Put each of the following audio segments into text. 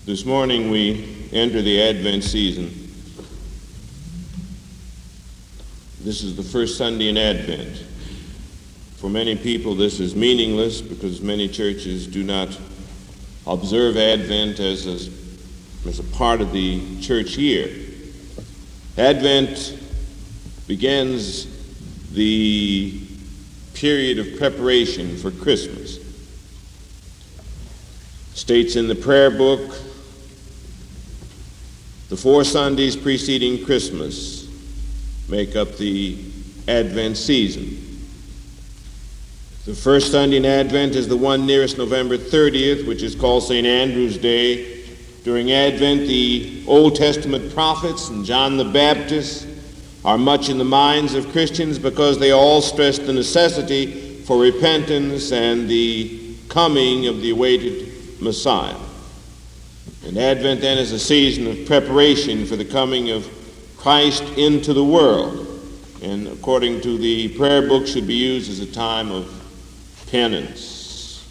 This morning we enter the Advent season. This is the first Sunday in Advent. For many people this is meaningless because many churches do not observe Advent as a part of the church year. Advent begins the period of preparation for Christmas. States in the prayer book, the 4 Sundays preceding Christmas make up the Advent season. The first Sunday in Advent is the one nearest November 30th, which is called St. Andrew's Day. During Advent, the Old Testament prophets and John the Baptist are much in the minds of Christians because they all stress the necessity for repentance and the coming of the awaited Messiah. And Advent then is a season of preparation for the coming of Christ into the world, and according to the prayer book should be used as a time of penance.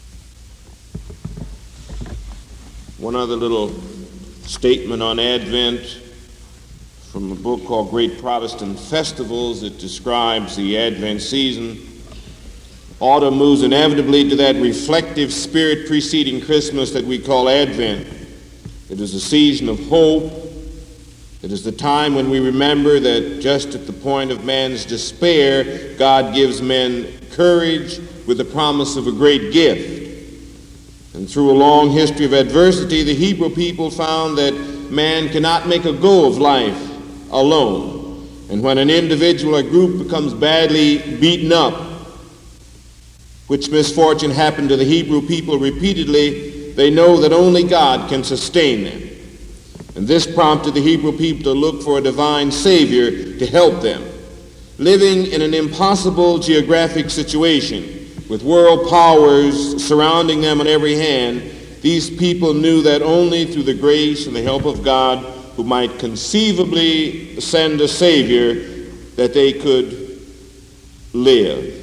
One other little statement on Advent from a book called Great Protestant Festivals. It describes the Advent season. Autumn moves inevitably to that reflective spirit preceding Christmas that we call Advent. It is a season of hope. It is the time when we remember that just at the point of man's despair, God gives men courage with the promise of a great gift. And through a long history of adversity, the Hebrew people found that man cannot make a go of life alone. And when an individual or group becomes badly beaten up, which misfortune happened to the Hebrew people repeatedly, they know that only God can sustain them. And this prompted the Hebrew people to look for a divine Savior to help them. Living in an impossible geographic situation, with world powers surrounding them on every hand, these people knew that only through the grace and the help of God, who might conceivably send a Savior, that they could live.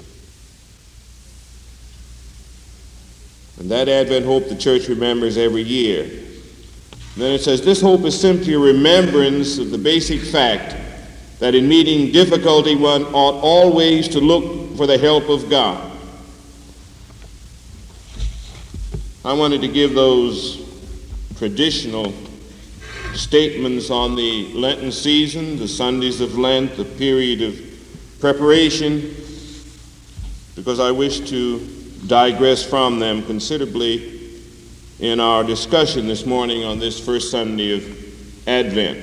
And that Advent hope the church remembers every year. And then it says, this hope is simply a remembrance of the basic fact that in meeting difficulty one ought always to look for the help of God. I wanted to give those traditional statements on the Lenten season, the Sundays of Lent, the period of preparation, because I wish to digress from them considerably in our discussion this morning on this first Sunday of Advent.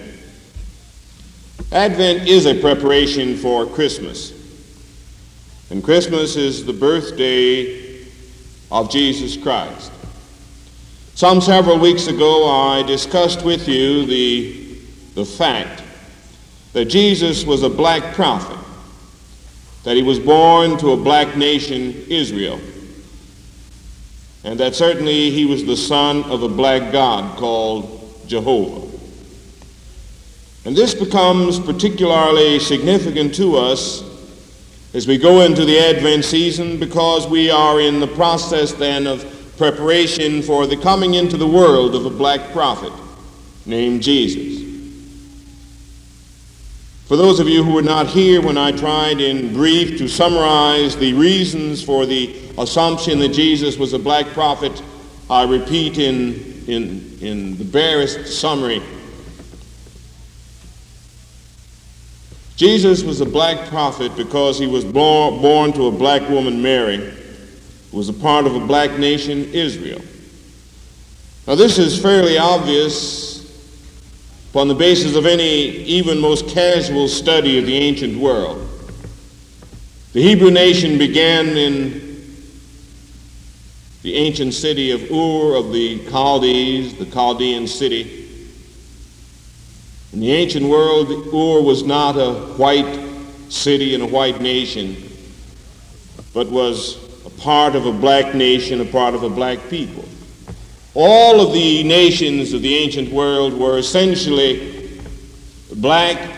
Advent is a preparation for Christmas. And Christmas is the birthday of Jesus Christ. Some several weeks ago, I discussed with you the fact that Jesus was a black prophet, that he was born to a black nation, Israel, and that certainly he was the son of a black god called Jehovah. And this becomes particularly significant to us as we go into the Advent season, because we are in the process then of preparation for the coming into the world of a black prophet named Jesus. For those of you who were not here when I tried in brief to summarize the reasons for the assumption that Jesus was a black prophet, I repeat in the barest summary. Jesus was a black prophet because he was born to a black woman, Mary, who was a part of a black nation, Israel. Now this is fairly obvious upon the basis of any even most casual study of the ancient world. The Hebrew nation began in the ancient city of Ur of the Chaldees, the Chaldean city. In the ancient world, Ur was not a white city and a white nation, but was a part of a black nation, a part of a black people. All of the nations of the ancient world were essentially black.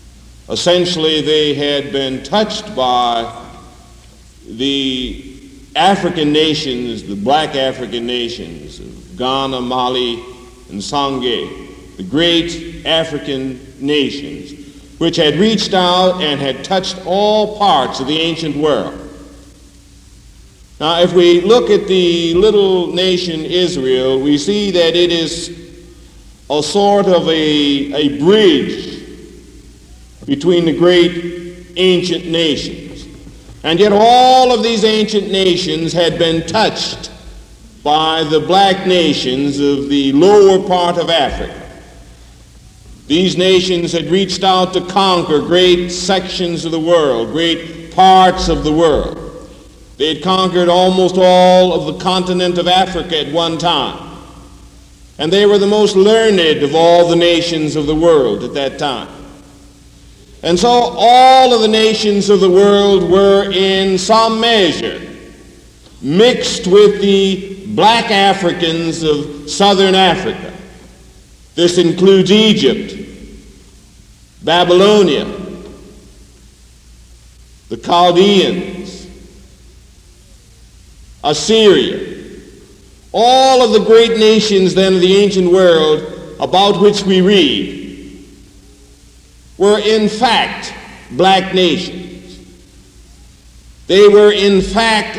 Essentially, they had been touched by the African nations, the black African nations of Ghana, Mali, and Sangay, the great African nations, which had reached out and had touched all parts of the ancient world. Now, if we look at the little nation Israel, we see that it is a sort of a bridge between the great ancient nations. And yet all of these ancient nations had been touched by the black nations of the lower part of Africa. These nations had reached out to conquer great sections of the world, great parts of the world. They had conquered almost all of the continent of Africa at one time. And they were the most learned of all the nations of the world at that time. And so all of the nations of the world were in some measure mixed with the black Africans of southern Africa. This includes Egypt, Babylonia, the Chaldeans, Assyria, all of the great nations then of the ancient world about which we read were in fact black nations. They were in fact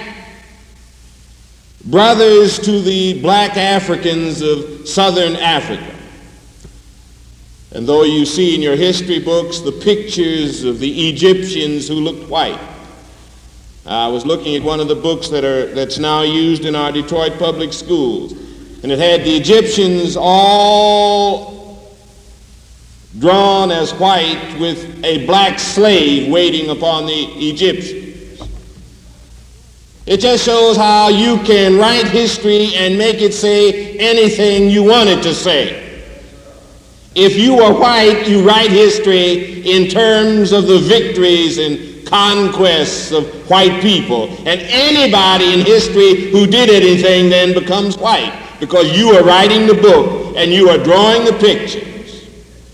brothers to the black Africans of southern Africa. And though you see in your history books the pictures of the Egyptians who looked white, I was looking at one of the books that's now used in our Detroit public schools, and it had the Egyptians all drawn as white with a black slave waiting upon the Egyptians. It just shows how you can write history and make it say anything you want it to say. If you are white, you write history in terms of the victories and conquests of white people. And anybody in history who did anything then becomes white, because you are writing the book and you are drawing the pictures.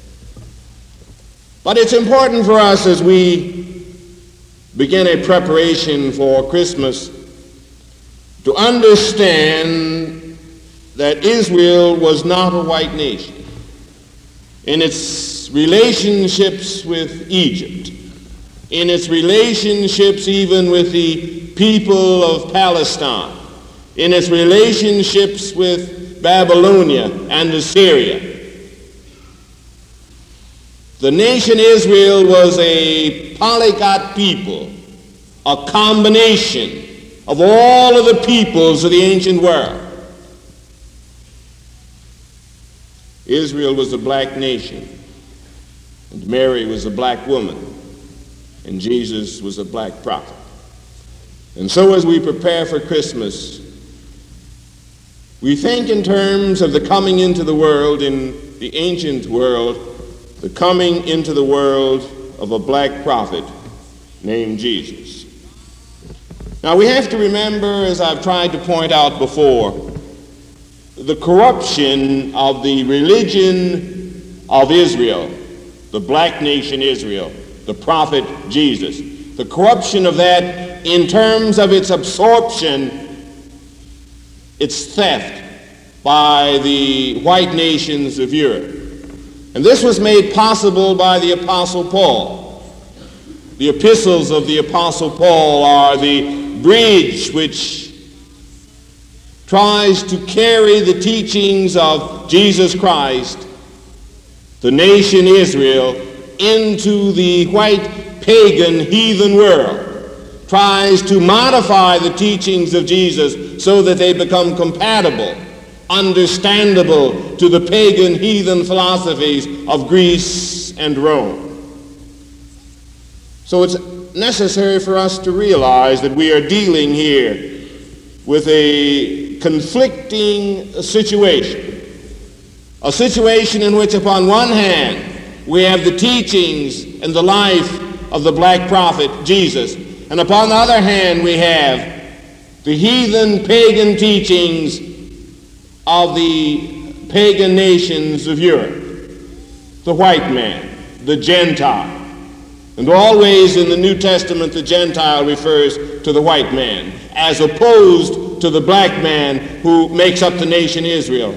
But it's important for us as we begin a preparation for Christmas to understand that Israel was not a white nation. In its relationships with Egypt, in its relationships even with the people of Palestine, in its relationships with Babylonia and Assyria. The nation Israel was a polyglot people, a combination of all of the peoples of the ancient world. Israel was a black nation, and Mary was a black woman, and Jesus was a black prophet. And so as we prepare for Christmas, we think in terms of the coming into the world, in the ancient world, the coming into the world of a black prophet named Jesus. Now we have to remember, as I've tried to point out before, the corruption of the religion of Israel, the black nation Israel, the prophet Jesus. The corruption of that in terms of its absorption, its theft by the white nations of Europe. And this was made possible by the Apostle Paul. The epistles of the Apostle Paul are the bridge which tries to carry the teachings of Jesus Christ, the nation Israel, into the white pagan heathen world, tries to modify the teachings of Jesus so that they become compatible, understandable to the pagan heathen philosophies of Greece and Rome. So it's necessary for us to realize that we are dealing here with a conflicting situation. A situation in which upon one hand we have the teachings and the life of the black prophet Jesus, and upon the other hand we have the heathen pagan teachings of the pagan nations of Europe, the white man, the Gentile, And always in the New Testament, the Gentile refers to the white man, as opposed to the black man who makes up the nation Israel.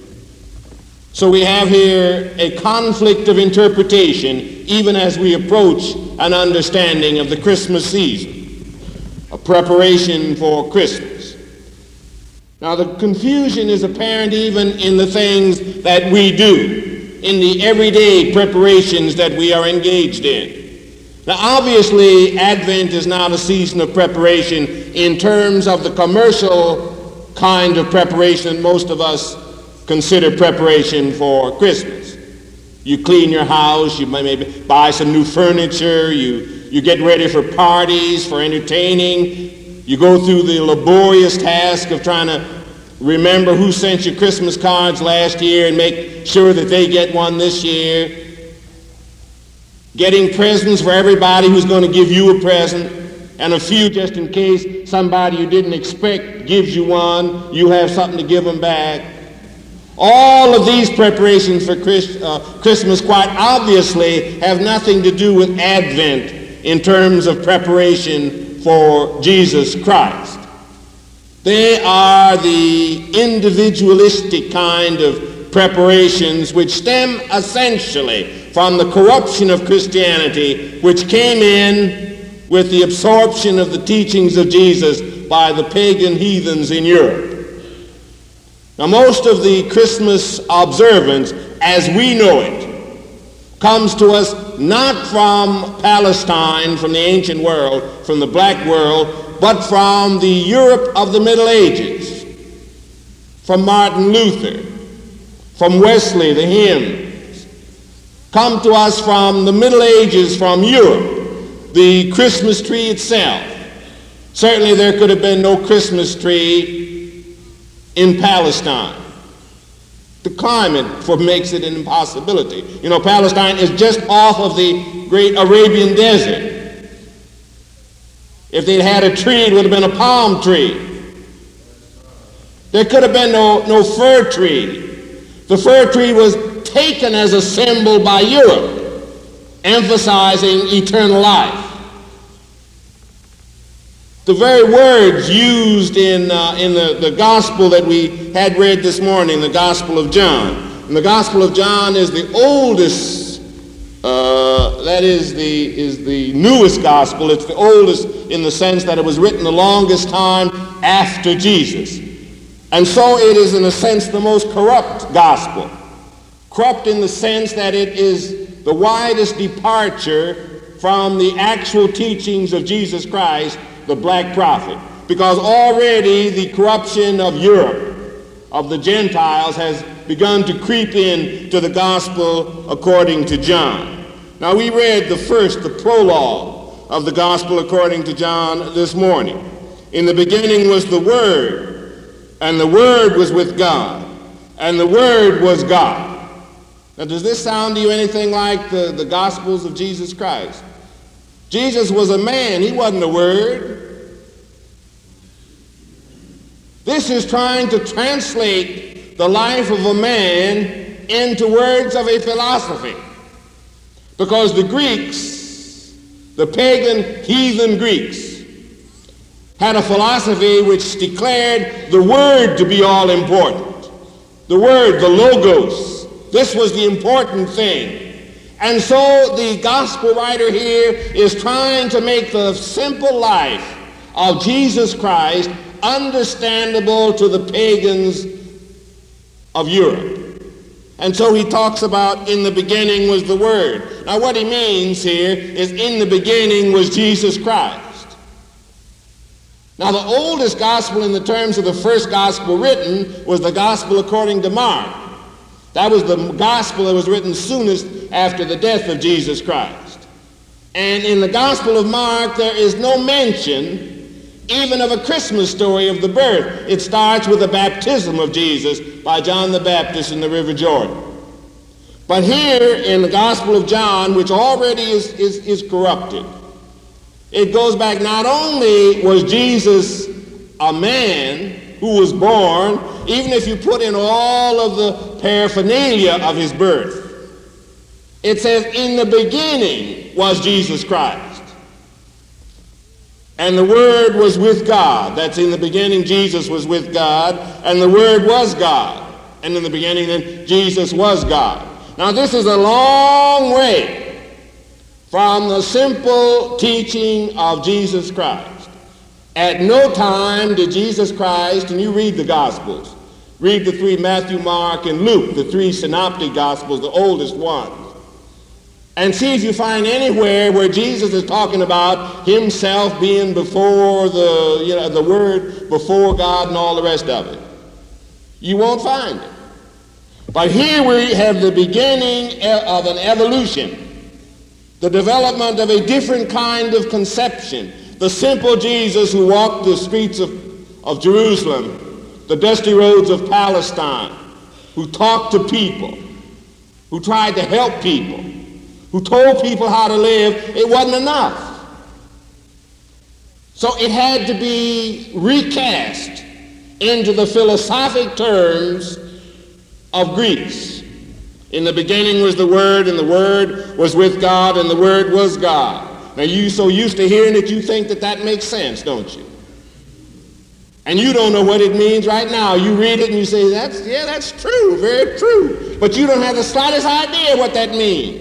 So we have here a conflict of interpretation, even as we approach an understanding of the Christmas season, a preparation for Christmas. Now, the confusion is apparent even in the things that we do, in the everyday preparations that we are engaged in. Now, obviously, Advent is not a season of preparation in terms of the commercial kind of preparation that most of us consider preparation for Christmas. You clean your house, you maybe buy some new furniture, you get ready for parties, for entertaining. You go through the laborious task of trying to remember who sent you Christmas cards last year and make sure that they get one this year. Getting presents for everybody who's going to give you a present, and a few just in case somebody you didn't expect gives you one, you have something to give them back. All of these preparations for Christmas quite obviously have nothing to do with Advent in terms of preparation for Jesus Christ. They are the individualistic kind of preparations which stem essentially from the corruption of Christianity, which came in with the absorption of the teachings of Jesus by the pagan heathens in Europe. Now, most of the Christmas observance, as we know it, comes to us not from Palestine, from the ancient world, from the black world, but from the Europe of the Middle Ages, from Martin Luther, from Wesley, the hymns, come to us from the Middle Ages, from Europe, the Christmas tree itself. Certainly there could have been no Christmas tree in Palestine. The climate makes it an impossibility. You know, Palestine is just off of the great Arabian desert. If they'd had a tree, it would have been a palm tree. There could have been no fir tree. The fir tree was taken as a symbol by Europe, emphasizing eternal life. The very words used in the gospel that we had read this morning, the Gospel of John. And the Gospel of John is the oldest, that is the newest gospel. It's the oldest in the sense that it was written the longest time after Jesus. And so it is, in a sense, the most corrupt gospel. Corrupt in the sense that it is the widest departure from the actual teachings of Jesus Christ, the black prophet. Because already the corruption of Europe, of the Gentiles, has begun to creep in to the gospel according to John. Now, we read the prologue of the gospel according to John this morning. In the beginning was the Word, and the Word was with God, and the Word was God. Now, does this sound to you anything like the Gospels of Jesus Christ? Jesus was a man. He wasn't a word. This is trying to translate the life of a man into words of a philosophy. Because the Greeks, the pagan heathen Greeks, had a philosophy which declared the Word to be all important. The Word, the Logos. This was the important thing. And so the gospel writer here is trying to make the simple life of Jesus Christ understandable to the pagans of Europe. And so he talks about in the beginning was the Word. Now what he means here is in the beginning was Jesus Christ. Now the oldest gospel in the terms of the first gospel written was the gospel according to Mark. That was the gospel that was written soonest after the death of Jesus Christ. And in the Gospel of Mark, there is no mention even of a Christmas story of the birth. It starts with the baptism of Jesus by John the Baptist in the River Jordan. But here in the Gospel of John, which already is corrupted, it goes back, not only was Jesus a man who was born, even if you put in all of the paraphernalia of his birth, It says, in the beginning was Jesus Christ. And the Word was with God. That's in the beginning Jesus was with God, and the Word was God. And in the beginning then Jesus was God. Now this is a long way from the simple teaching of Jesus Christ. At no time did Jesus Christ, and you read the Gospels, read the three, Matthew, Mark, and Luke, the three synoptic Gospels, the oldest ones, and see if you find anywhere where Jesus is talking about himself being before the Word, before God, and all the rest of it. You won't find it. But here we have the beginning of an evolution, the development of a different kind of conception. The simple Jesus who walked the streets of Jerusalem, the dusty roads of Palestine, who talked to people, who tried to help people, who told people how to live, it wasn't enough. So it had to be recast into the philosophic terms of Greece. In the beginning was the Word, and the Word was with God, and the Word was God. Now you're so used to hearing it, you think that makes sense, don't you? And you don't know what it means right now. You read it and you say, that's true, very true. But you don't have the slightest idea what that means.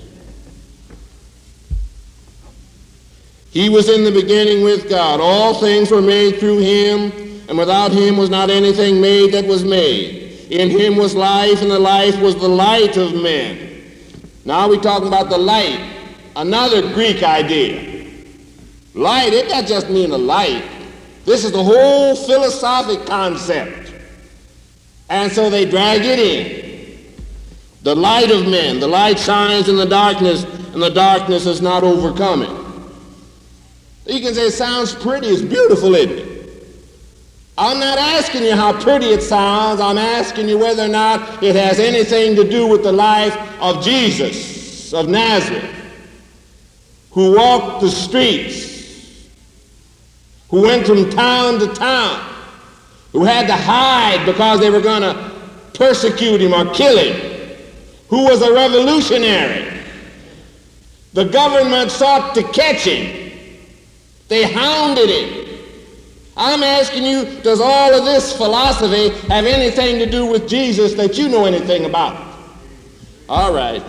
He was in the beginning with God. All things were made through him, and without him was not anything made that was made. In him was life, and the life was the light of men. Now we're talking about the light, another Greek idea. Light, it doesn't just mean a light. This is the whole philosophic concept. And so they drag it in. The light of men. The light shines in the darkness, and the darkness is not overcome it. You can say it sounds pretty, it's beautiful, isn't it? I'm not asking you how pretty it sounds. I'm asking you whether or not it has anything to do with the life of Jesus of Nazareth, who walked the streets, who went from town to town, who had to hide because they were going to persecute him or kill him, who was a revolutionary. The government sought to catch him. They hounded him. I'm asking you, does all of this philosophy have anything to do with Jesus that you know anything about? All right.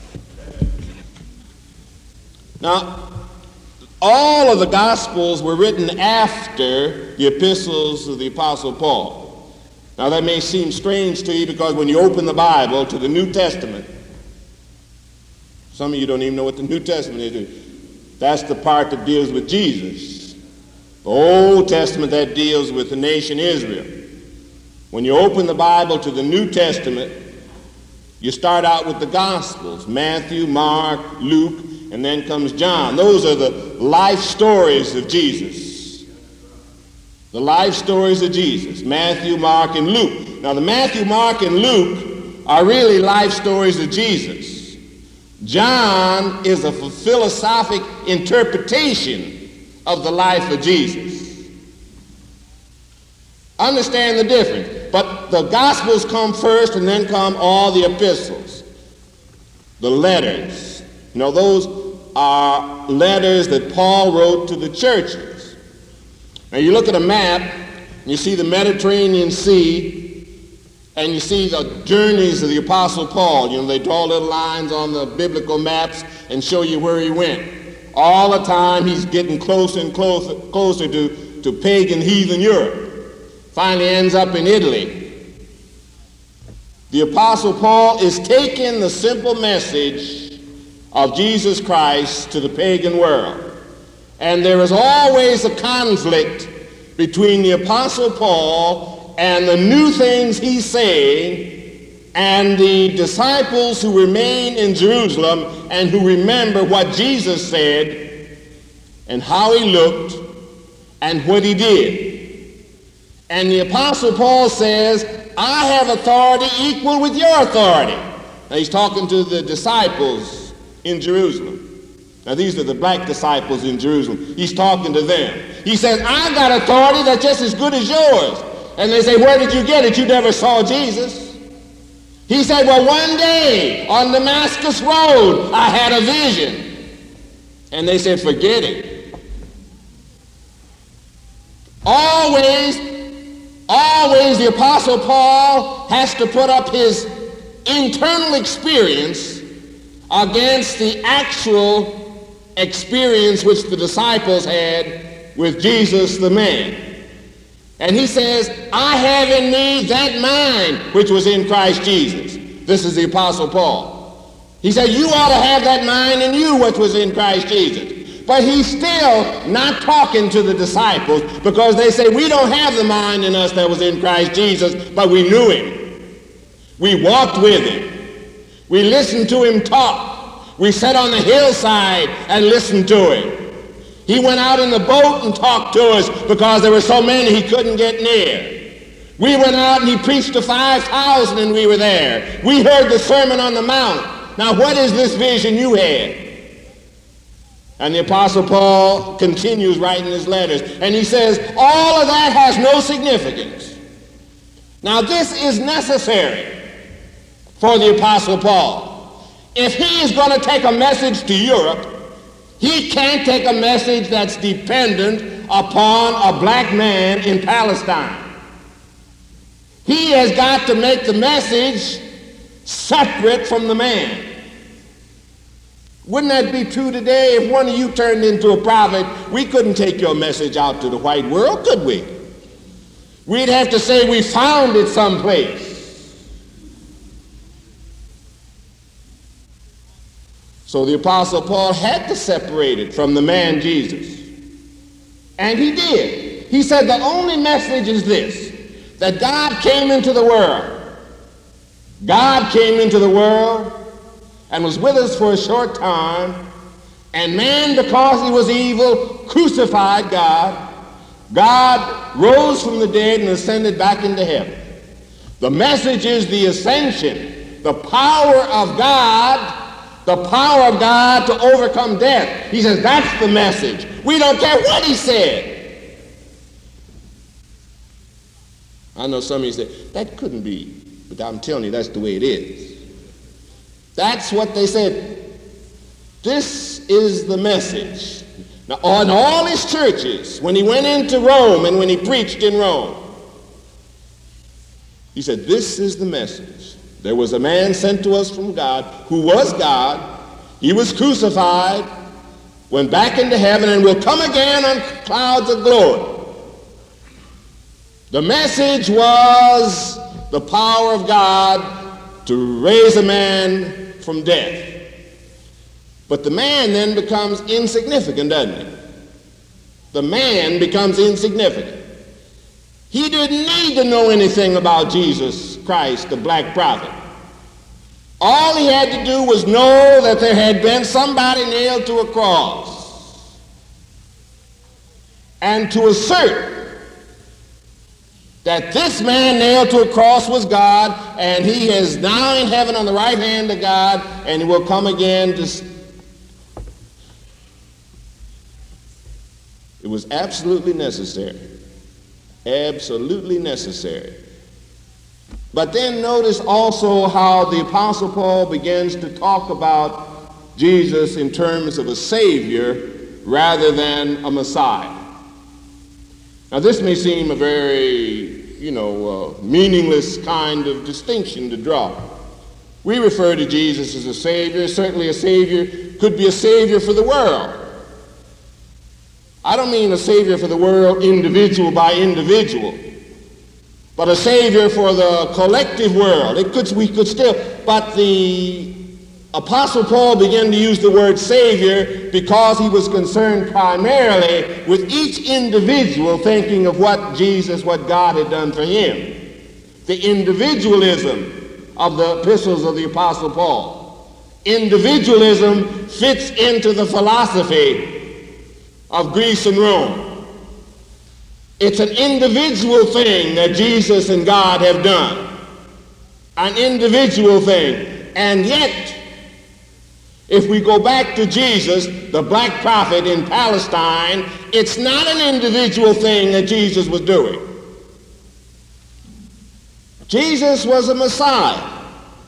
Now, all of the Gospels were written after the epistles of the Apostle Paul. Now, that may seem strange to you because when you open the Bible to the New Testament, some of you don't even know what the New Testament is. That's the part that deals with Jesus. The Old Testament that deals with the nation Israel. When you open the Bible to the New Testament, you start out with the Gospels, Matthew, Mark, Luke, and then comes John. Those are the life stories of Jesus. The life stories of Jesus, Matthew, Mark, and Luke. Now the Matthew, Mark, and Luke are really life stories of Jesus. John is a philosophic interpretation of the life of Jesus. Understand the difference. But the Gospels come first, and then come all the epistles, the letters. You know, those are letters that Paul wrote to the churches. Now you look at a map, and you see the Mediterranean Sea, and you see the journeys of the Apostle Paul. You know, they draw little lines on the biblical maps and show you where he went. All the time he's getting closer and closer to pagan heathen Europe. Finally ends up in Italy. The Apostle Paul is taking the simple message of Jesus Christ to the pagan world. And there is always a conflict between the Apostle Paul and the new things he's saying, and the disciples who remain in Jerusalem and who remember what Jesus said and how he looked and what he did. And the Apostle Paul says, I have authority equal with your authority. Now he's talking to the disciples in Jerusalem. Now these are the black disciples in Jerusalem. He's talking to them. He says, I've got authority that's just as good as yours. And they say, where did you get it? You never saw Jesus. He said, well, one day on Damascus Road, I had a vision. And they said, forget it. Always the Apostle Paul has to put up his internal experience against the actual experience which the disciples had with Jesus the man. And he says, I have in me that mind which was in Christ Jesus. This is the Apostle Paul. He said, you ought to have that mind in you which was in Christ Jesus. But he's still not talking to the disciples because they say, we don't have the mind in us that was in Christ Jesus, but we knew him. We walked with him. We listened to him talk. We sat on the hillside and listened to him. He went out in the boat and talked to us because there were so many he couldn't get near. We went out and he preached to 5,000 and we were there. We heard the Sermon on the Mount. Now what is this vision you had? And the Apostle Paul continues writing his letters, and he says, all of that has no significance. Now this is necessary for the Apostle Paul. If he is going to take a message to Europe, he can't take a message that's dependent upon a black man in Palestine. He has got to make the message separate from the man. Wouldn't that be true today? If one of you turned into a prophet, we couldn't take your message out to the white world, could we? We'd have to say we found it someplace. So the Apostle Paul had to separate it from the man Jesus. And he did. He said the only message is this, that God came into the world. God came into the world and was with us for a short time, and man, because he was evil, crucified God. God rose from the dead and ascended back into heaven. The message is the ascension, the power of God to overcome death. He says that's the message. We don't care what he said. I know some of you say, that couldn't be, but I'm telling you that's the way it is. That's what they said. This is the message. Now, on all his churches, when he went into Rome and when he preached in Rome, he said, this is the message. There was a man sent to us from God who was God. He was crucified, went back into heaven, and will come again on clouds of glory. The message was the power of God to raise a man from death. But the man then becomes insignificant, doesn't he? The man becomes insignificant. He didn't need to know anything about Jesus Christ, the black prophet. All he had to do was know that there had been somebody nailed to a cross and to assert that this man nailed to a cross was God, and he is now in heaven on the right hand of God, and he will come again to... It was absolutely necessary. Absolutely necessary. But then notice also how the Apostle Paul begins to talk about Jesus in terms of a Savior rather than a Messiah. Now this may seem a very, meaningless kind of distinction to draw. We refer to Jesus as a Savior. Certainly a Savior could be a Savior for the world. I don't mean a Savior for the world individual by individual, but a Savior for the collective world. We could still, but the Apostle Paul began to use the word Savior because he was concerned primarily with each individual thinking of what God had done for him. The individualism of the epistles of the Apostle Paul. Individualism fits into the philosophy of Greece and Rome. It's an individual thing that Jesus and God have done. An individual thing. And yet, if we go back to Jesus, the black prophet in Palestine, it's not an individual thing that Jesus was doing. Jesus was a Messiah.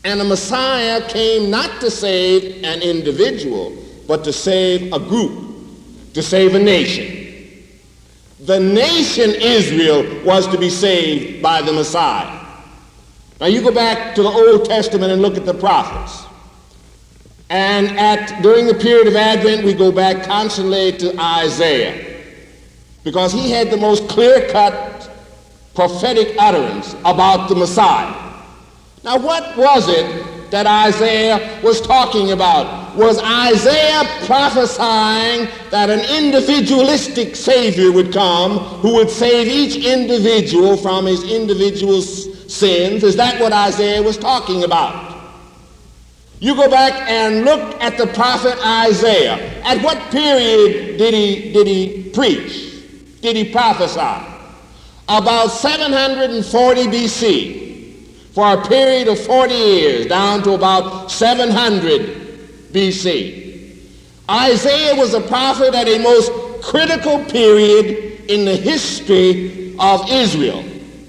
And the Messiah came not to save an individual, but to save a group, to save a nation. The nation Israel was to be saved by the Messiah. Now you go back to the Old Testament and look at the prophets. And during the period of Advent, we go back constantly to Isaiah, because he had the most clear-cut prophetic utterance about the Messiah. Now what was it that Isaiah was talking about? Was Isaiah prophesying that an individualistic Savior would come who would save each individual from his individual sins? Is that what Isaiah was talking about? You go back and look at the prophet Isaiah. At what period did he preach? Did he prophesy? About 740 B.C., for a period of 40 years, down to about 700 B.C. Isaiah was a prophet at a most critical period in the history of Israel.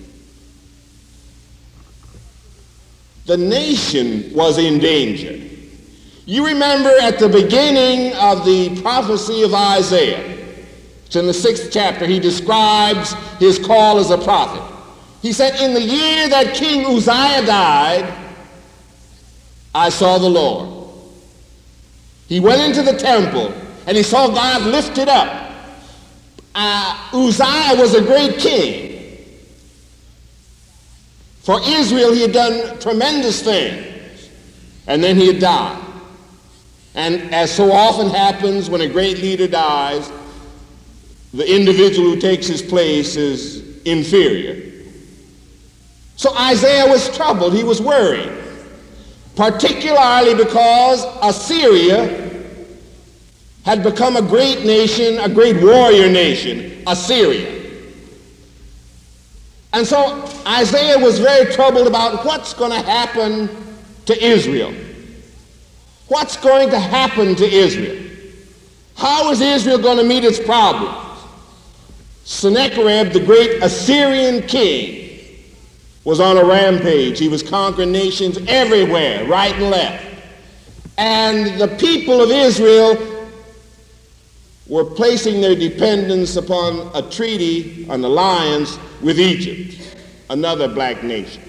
The nation was in danger. You remember at the beginning of the prophecy of Isaiah, it's in the 6th chapter, he describes his call as a prophet. He said, in the year that King Uzziah died, I saw the Lord. He went into the temple and he saw God lifted up. Uzziah was a great king. For Israel, he had done tremendous things. And then he had died. And as so often happens when a great leader dies, the individual who takes his place is inferior. So Isaiah was troubled. He was worried, particularly because Assyria had become a great nation, a great warrior nation, Assyria. And so Isaiah was very troubled about what's going to happen to Israel. What's going to happen to Israel? How is Israel going to meet its problems? Sennacherib, the great Assyrian king, was on a rampage. He was conquering nations everywhere, right and left. And the people of Israel were placing their dependence upon a treaty, an alliance with Egypt, another black nation.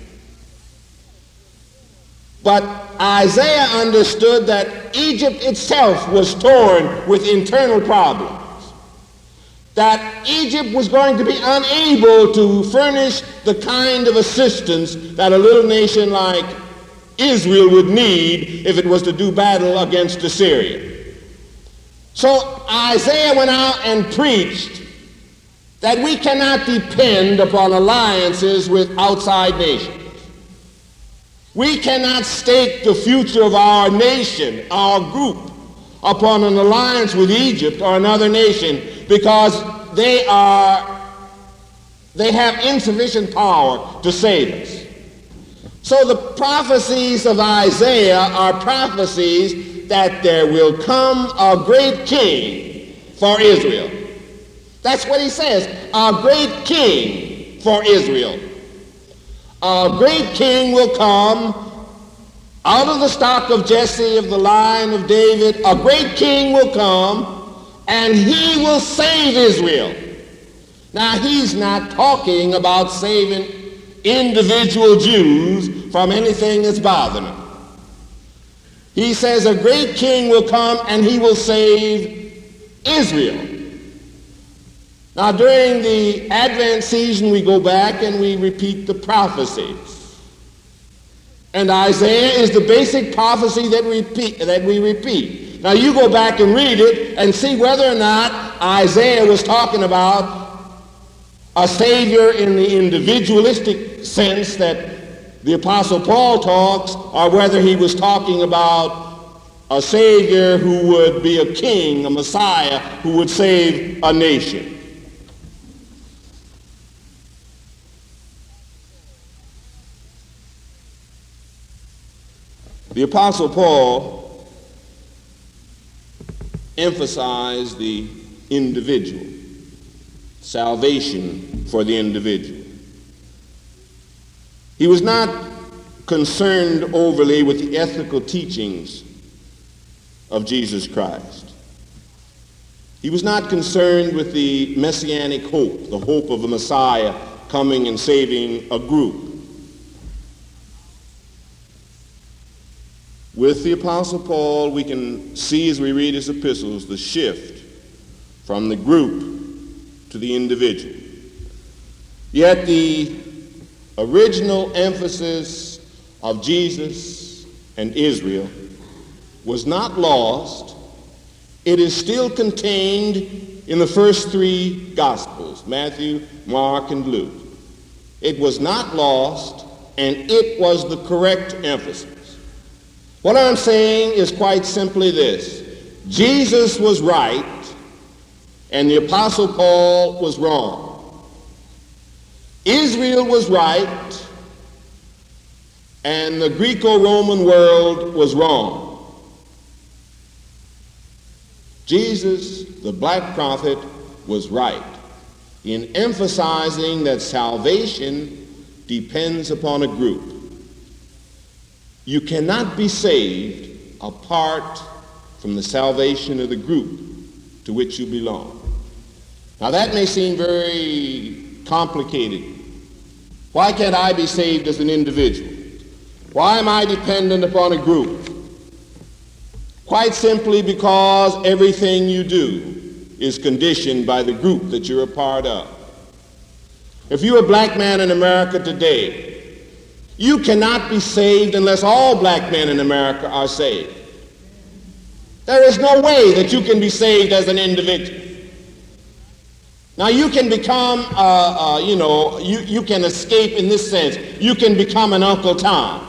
But Isaiah understood that Egypt itself was torn with internal problems, that Egypt was going to be unable to furnish the kind of assistance that a little nation like Israel would need if it was to do battle against Assyria. So Isaiah went out and preached that we cannot depend upon alliances with outside nations. We cannot stake the future of our nation, our group, upon an alliance with Egypt or another nation, because they have insufficient power to save us. So the prophecies of Isaiah are prophecies that there will come a great king for Israel. That's what he says, a great king for Israel. A great king will come out of the stock of Jesse, of the line of David. A great king will come, and he will save Israel. Now, he's not talking about saving individual Jews from anything that's bothering them. He says a great king will come and he will save Israel. Now, during the Advent season, we go back and we repeat the prophecies. And Isaiah is the basic prophecy that we repeat. Now, you go back and read it and see whether or not Isaiah was talking about a Savior in the individualistic sense that the Apostle Paul talks, or whether he was talking about a Savior who would be a king, a Messiah, who would save a nation. The Apostle Paul emphasized the individual, salvation for the individual. He was not concerned overly with the ethical teachings of Jesus Christ. He was not concerned with the messianic hope, the hope of a Messiah coming and saving a group. With the Apostle Paul, we can see as we read his epistles the shift from the group to the individual. Yet the original emphasis of Jesus and Israel was not lost. It is still contained in the first three Gospels, Matthew, Mark, and Luke. It was not lost, and it was the correct emphasis. What I'm saying is quite simply this: Jesus was right, and the Apostle Paul was wrong. Israel was right, and the Greco-Roman world was wrong. Jesus, the black prophet, was right in emphasizing that salvation depends upon a group. You cannot be saved apart from the salvation of the group to which you belong. Now that may seem very complicated. Why can't I be saved as an individual? Why am I dependent upon a group? Quite simply because everything you do is conditioned by the group that you're a part of. If you're a black man in America today, you cannot be saved unless all black men in America are saved. There is no way that you can be saved as an individual. Now you can become, you can escape in this sense. You can become an Uncle Tom.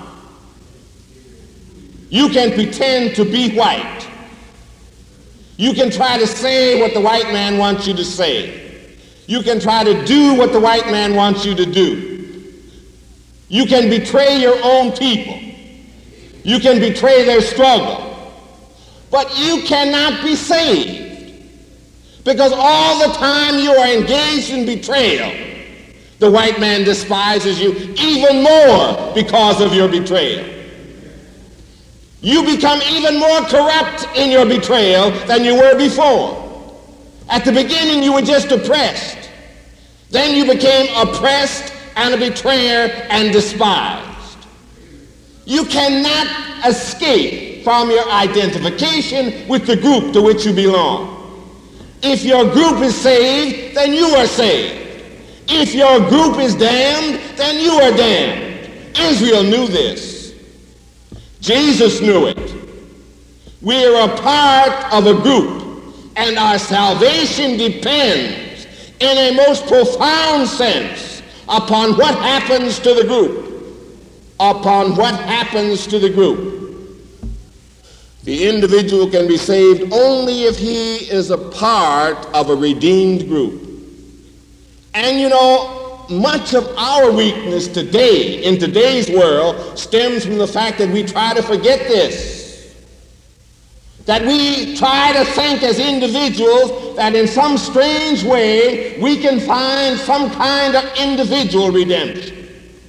You can pretend to be white. You can try to say what the white man wants you to say. You can try to do what the white man wants you to do. You can betray your own people. You can betray their struggle. But you cannot be saved, because all the time you are engaged in betrayal, the white man despises you even more because of your betrayal. You become even more corrupt in your betrayal than you were before. At the beginning, you were just oppressed. Then you became oppressed and a betrayer and despised. You cannot escape from your identification with the group to which you belong. If your group is saved, then you are saved. If your group is damned, then you are damned. Israel knew this. Jesus knew it. We are a part of a group, and our salvation depends in a most profound sense upon what happens to the group. Upon what happens to the group. The individual can be saved only if he is a part of a redeemed group. And you know, much of our weakness today, in today's world, stems from the fact that we try to forget this. That we try to think as individuals that in some strange way we can find some kind of individual redemption.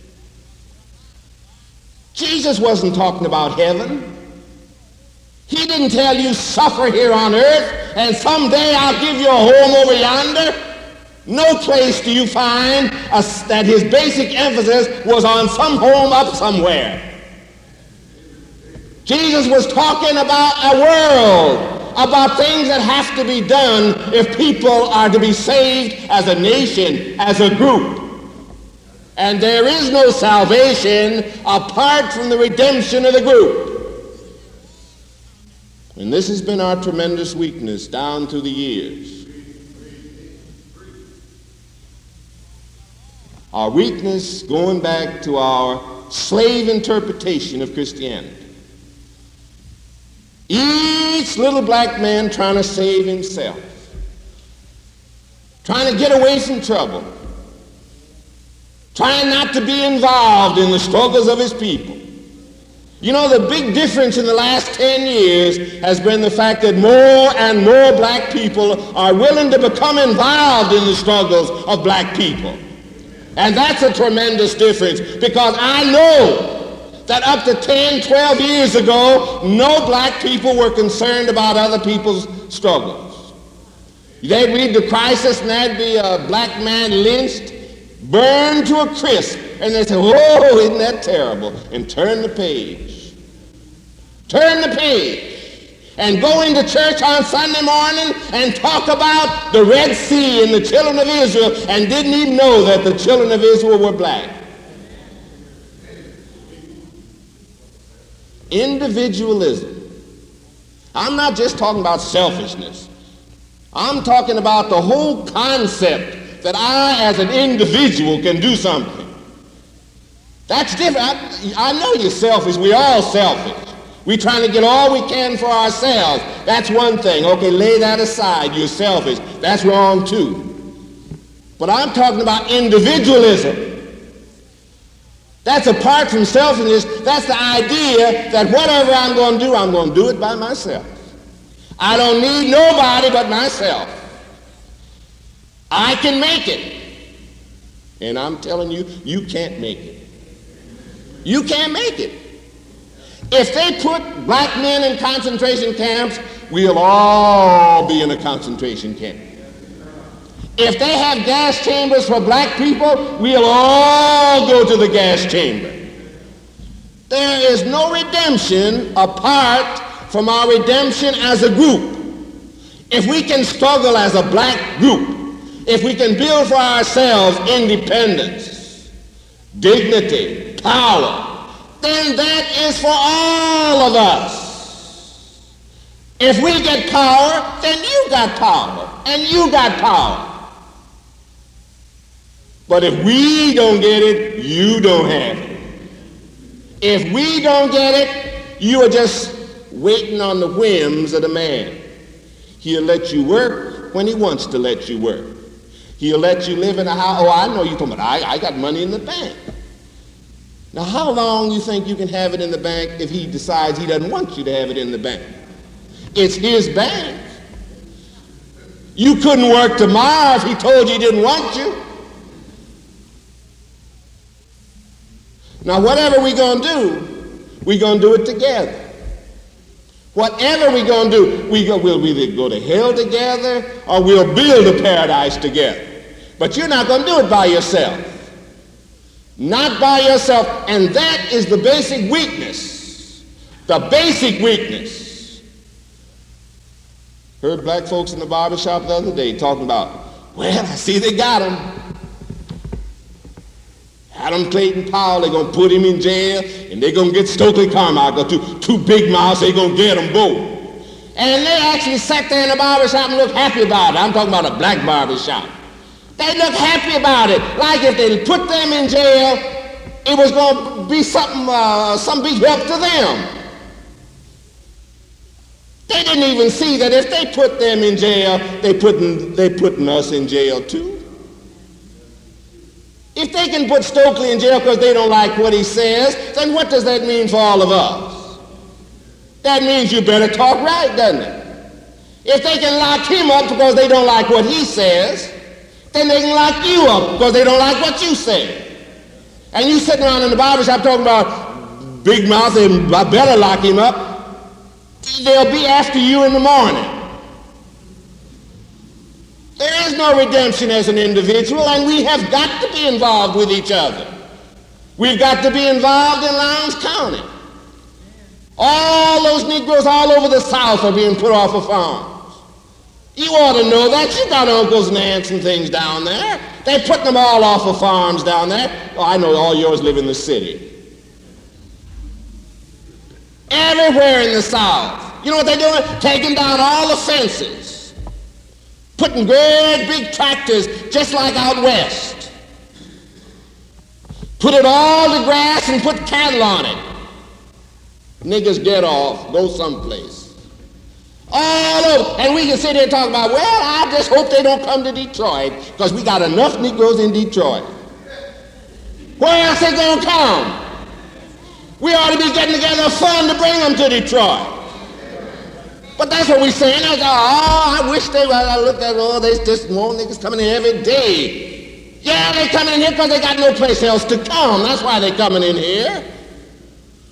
Jesus wasn't talking about heaven. He didn't tell you suffer here on earth and someday I'll give you a home over yonder. No place do you find that his basic emphasis was on some home up somewhere. Jesus was talking about a world, about things that have to be done if people are to be saved as a nation, as a group. And there is no salvation apart from the redemption of the group. And this has been our tremendous weakness down through the years. Our weakness going back to our slave interpretation of Christianity. Each little black man trying to save himself, trying to get away from trouble, trying not to be involved in the struggles of his people. You know, the big difference in the last 10 years has been the fact that more and more black people are willing to become involved in the struggles of black people. And that's a tremendous difference, because I know that up to 10, 12 years ago, no black people were concerned about other people's struggles. They'd read the crisis and there'd be a black man lynched, burned to a crisp, and they'd say, oh, isn't that terrible? And turn the page. Turn the page. And go into church on Sunday morning and talk about the Red Sea and the children of Israel, and didn't even know that the children of Israel were black. Individualism. I'm not just talking about selfishness. I'm talking about the whole concept that I, as an individual, can do something. That's different. I know you're selfish. We're all selfish. We're trying to get all we can for ourselves. That's one thing. Okay, lay that aside. You're selfish. That's wrong too. But I'm talking about individualism. That's apart from selfishness. That's the idea that whatever I'm going to do it by myself. I don't need nobody but myself. I can make it. And I'm telling you, you can't make it. You can't make it. If they put black men in concentration camps, we'll all be in a concentration camp. If they have gas chambers for black people, we'll all go to the gas chamber. There is no redemption apart from our redemption as a group. If we can struggle as a black group, if we can build for ourselves independence, dignity, power, then that is for all of us. If we get power, then you got power, and you got power. But if we don't get it, you don't have it. If we don't get it, you are just waiting on the whims of the man. He'll let you work when he wants to let you work. He'll let you live in a house. Oh, I know you're talking about, I got money in the bank. Now, how long you think you can have it in the bank if he decides he doesn't want you to have it in the bank? It's his bank. You couldn't work tomorrow if he told you he didn't want you. Now, whatever we're going to do it together. Whatever we're going to do, we'll either go to hell together or we'll build a paradise together. But you're not going to do it by yourself. Not by yourself. And that is the basic weakness. The basic weakness. Heard black folks in the barbershop the other day talking about, well, I see they got him. Adam Clayton Powell, they're going to put him in jail, and they're going to get Stokely Carmichael, two big mouths, they're going to get them both. And they actually sat there in the barbershop and looked happy about it. I'm talking about a black barbershop. They looked happy about it, like if they put them in jail, it was going to be some big help to them. They didn't even see that if they put them in jail, they putting us in jail too. If they can put Stokely in jail because they don't like what he says, then what does that mean for all of us? That means you better talk right, doesn't it? If they can lock him up because they don't like what he says, then they can lock you up because they don't like what you say. And you sitting around in the barbershop talking about big mouth and I better lock him up, they'll be after you in the morning. There is no redemption as an individual, and we have got to be involved with each other. We've got to be involved in Lowndes County. All those Negroes all over the South are being put off of farms. You ought to know that. You got uncles and aunts and things down there. They put them all off of farms down there. Oh, I know all yours live in the city. Everywhere in the South. You know what they're doing? Taking down all the fences. Putting great big tractors just like out west. Put it all to grass and put cattle on it. Niggas get off, go someplace. All over. And we can sit here and talk about, well, I just hope they don't come to Detroit because we got enough Negroes in Detroit. Where else they gonna come? We ought to be getting together a fund to bring them to Detroit. But that's what we're saying. I wish they were. I looked at, there's just more niggas coming in every day. Yeah, they coming in here because they got no place else to come. That's why they coming in here.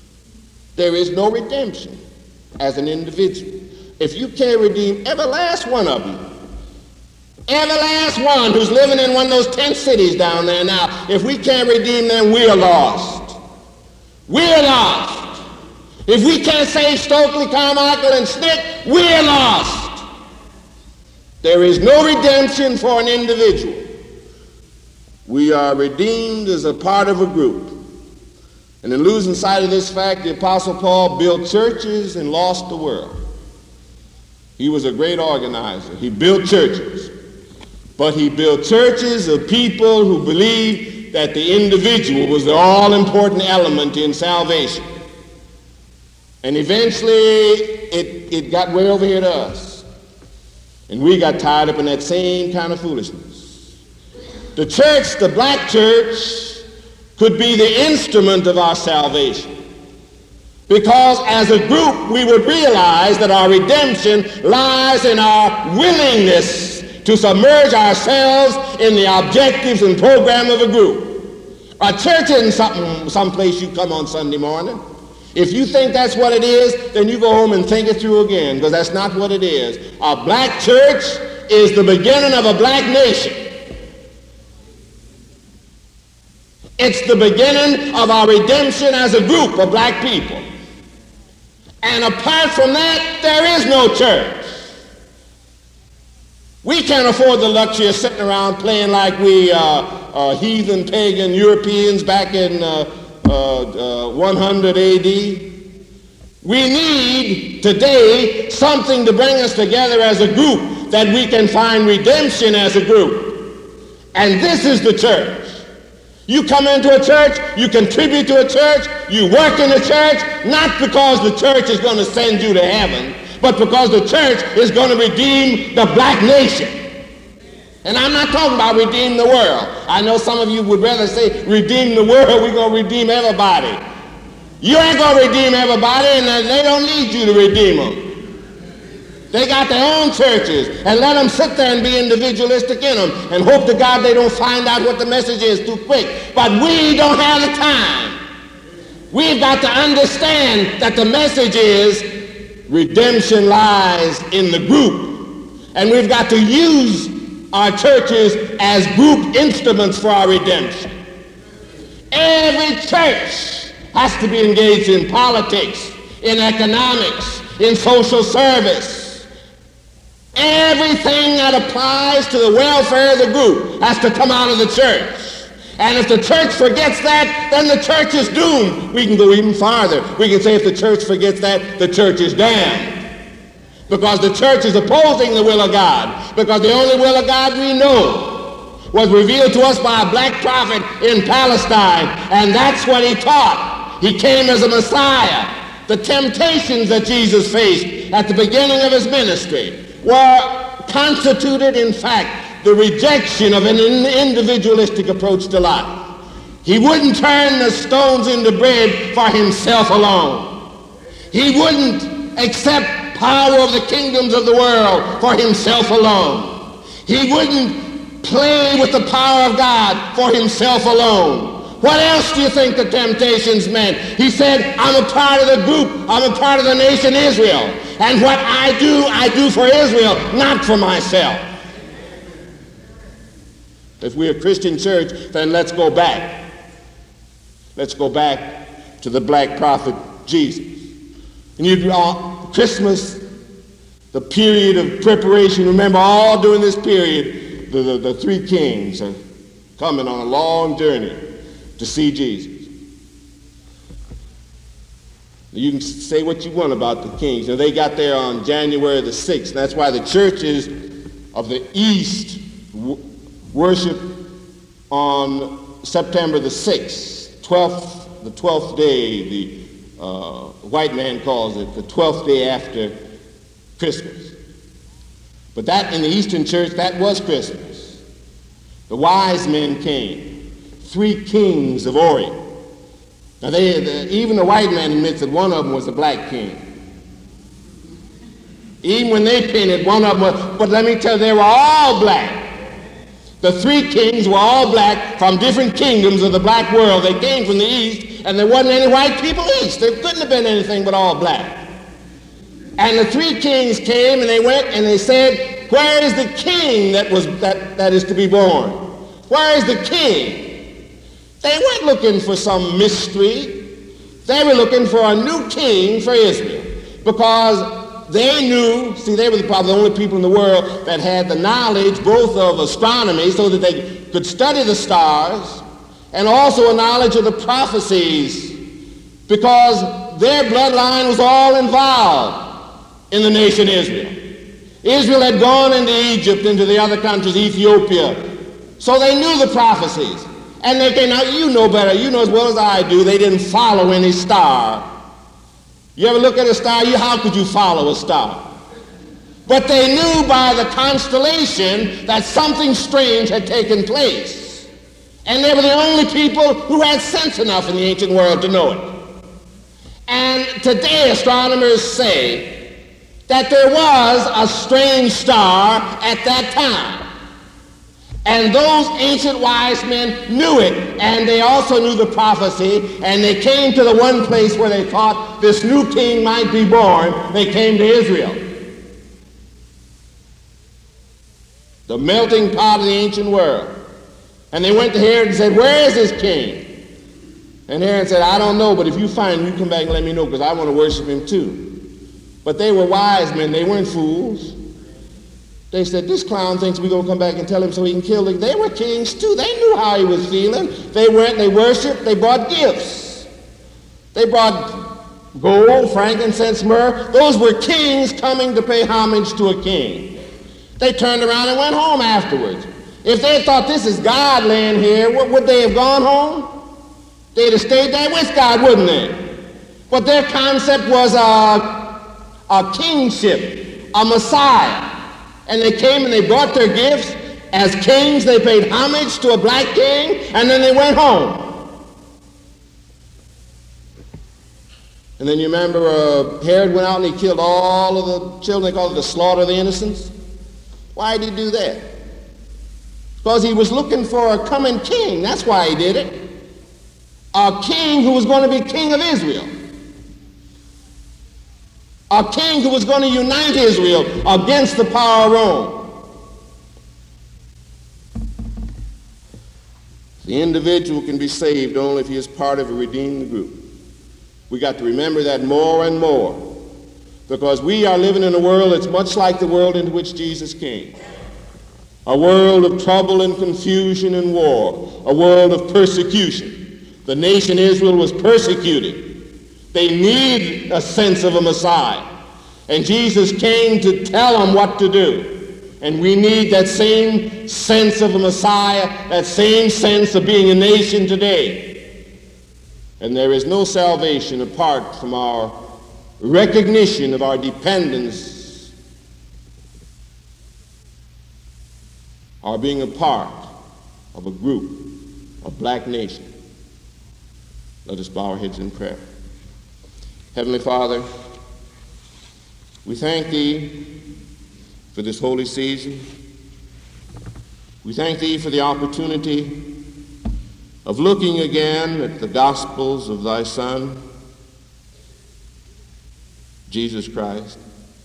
There is no redemption as an individual. If you can't redeem every last one of them, every last one who's living in one of those 10 cities down there now, if we can't redeem them, we're lost. We're lost. If we can't save Stokely, Carmichael, and Snick, we're lost. There is no redemption for an individual. We are redeemed as a part of a group. And in losing sight of this fact, the Apostle Paul built churches and lost the world. He was a great organizer. He built churches. But he built churches of people who believed that the individual was the all-important element in salvation. And eventually, it got way over here to us. And we got tied up in that same kind of foolishness. The church, the black church, could be the instrument of our salvation. Because as a group, we would realize that our redemption lies in our willingness to submerge ourselves in the objectives and program of a group. A church isn't someplace you come on Sunday morning. If you think that's what it is, then you go home and think it through again, because that's not what it is. A black church is the beginning of a black nation. It's the beginning of our redemption as a group of black people. And apart from that, there is no church. We can't afford the luxury of sitting around playing like we are heathen, pagan Europeans back in 100 AD. We need today something to bring us together as a group, that we can find redemption as a group. And this is the church. You come into a church, you contribute to a church, you work in a church, not because the church is going to send you to heaven, but because the church is going to redeem the black nation. And I'm not talking about redeem the world. I know some of you would rather say redeem the world. We're going to redeem everybody. You ain't going to redeem everybody, and they don't need you to redeem them. They got their own churches, and let them sit there and be individualistic in them and hope to God they don't find out what the message is too quick. But we don't have the time. We've got to understand that the message is redemption lies in the group, and we've got to use our churches as group instruments for our redemption. Every church has to be engaged in politics, in economics, in social service. Everything that applies to the welfare of the group has to come out of the church. And if the church forgets that, then the church is doomed. We can go even farther. We can say if the church forgets that, the church is damned. Because the church is opposing the will of God. Because the only will of God we know was revealed to us by a black prophet in Palestine. And that's what he taught. He came as a Messiah. The temptations that Jesus faced at the beginning of his ministry were constituted, in fact, the rejection of an individualistic approach to life. He wouldn't turn the stones into bread for himself alone. He wouldn't accept power of the kingdoms of the world for himself alone. He wouldn't play with the power of God for himself alone. What else do you think the temptations meant? He said, I'm a part of the group. I'm a part of the nation Israel. And what I do for Israel, not for myself. If we're a Christian church, then let's go back. Let's go back to the black prophet Jesus. And Christmas, the period of preparation, remember all during this period, the three kings are coming on a long journey to see Jesus. You can say what you want about the kings. Now, they got there on January the 6th. That's why the churches of the East worship on September the 6th, the 12th day. The white man calls it the 12th day after Christmas. But that, in the Eastern church, that was Christmas. The wise men came. 3 kings of Orient. Now, even the white man admits that one of them was a black king. Even when they painted, one of them was, but let me tell you, they were all black. The 3 kings were all black from different kingdoms of the black world. They came from the East, and there wasn't any white people east. There couldn't have been anything but all black. And the three kings came, and they went and they said, where is the king that is to be born? Where is the king? They weren't looking for some mystery. They were looking for a new king for Israel, because they knew, see, they were probably the only people in the world that had the knowledge both of astronomy, so that they could study the stars, and also a knowledge of the prophecies, because their bloodline was all involved in the nation Israel. Israel had gone into Egypt, into the other countries, Ethiopia, so they knew the prophecies. And they came out, you know better, you know as well as I do, they didn't follow any star. You ever look at a star? How could you follow a star? But they knew by the constellation that something strange had taken place. And they were the only people who had sense enough in the ancient world to know it. And today astronomers say that there was a strange star at that time. And those ancient wise men knew it, and they also knew the prophecy, and they came to the one place where they thought this new king might be born. They came to Israel, the melting pot of the ancient world. And they went to Herod and said, where is this king? And Herod said, I don't know, but if you find him, you come back and let me know, because I want to worship him too. But they were wise men. They weren't fools. They said, this clown thinks we're going to come back and tell him so he can kill him. They were kings too. They knew how he was feeling. They went, they worshiped, they brought gifts. They brought gold, frankincense, myrrh. Those were kings coming to pay homage to a king. They turned around and went home afterwards. If they thought this is God laying here, would they have gone home? They'd have stayed there with God, wouldn't they? But their concept was a kingship, a Messiah. And they came and they brought their gifts. As kings, they paid homage to a black king, and then they went home. And then you remember Herod went out and he killed all of the children. They called it the slaughter of the innocents. Why did he do that? Because he was looking for a coming king. That's why he did it. A king who was going to be king of Israel. A king who was going to unite Israel against the power of Rome. The individual can be saved only if he is part of a redeemed group. We got to remember that more and more, because we are living in a world that's much like the world into which Jesus came. A world of trouble and confusion and war, a world of persecution. The nation Israel was persecuted. They need a sense of a Messiah. And Jesus came to tell them what to do. And we need that same sense of a Messiah, that same sense of being a nation today. And there is no salvation apart from our recognition of our dependence, our being a part of a group, a black nation. Let us bow our heads in prayer. Heavenly Father, we thank Thee for this holy season. We thank Thee for the opportunity of looking again at the Gospels of Thy Son, Jesus Christ.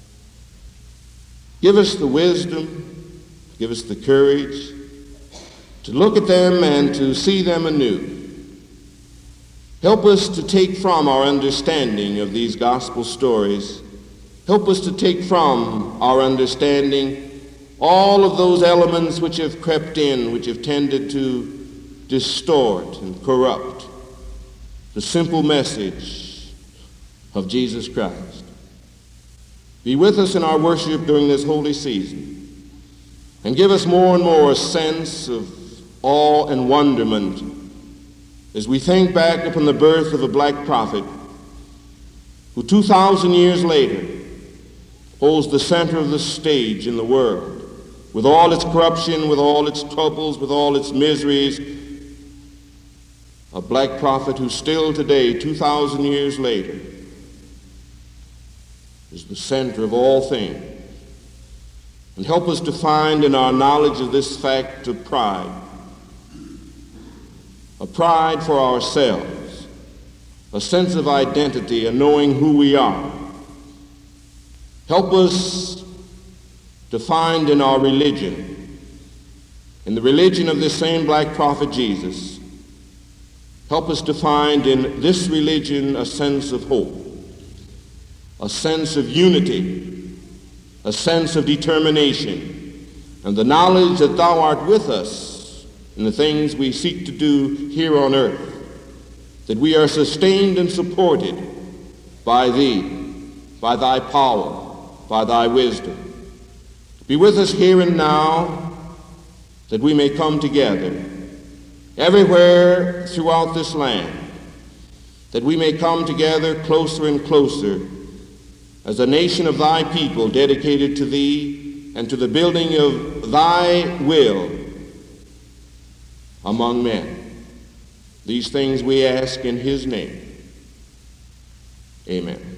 Give us the wisdom, give us the courage to look at them and to see them anew. Help us to take from our understanding of these gospel stories, help us to take from our understanding all of those elements which have crept in, which have tended to distort and corrupt the simple message of Jesus Christ. Be with us in our worship during this holy season, and give us more and more a sense of awe and wonderment as we think back upon the birth of a black prophet who 2,000 years later holds the center of the stage in the world, with all its corruption, with all its troubles, with all its miseries. A black prophet who still today, 2,000 years later, is the center of all things. And help us to find in our knowledge of this fact a pride for ourselves, a sense of identity, a knowing who we are. Help us to find in our religion, in the religion of this same black prophet Jesus, help us to find in this religion a sense of hope, a sense of unity, a sense of determination, and the knowledge that thou art with us in the things we seek to do here on earth, that we are sustained and supported by thee, by thy power, by thy wisdom. Be with us here and now, that we may come together everywhere throughout this land, that we may come together closer and closer as a nation of thy people dedicated to thee and to the building of thy will among men. These things we ask in his name. Amen.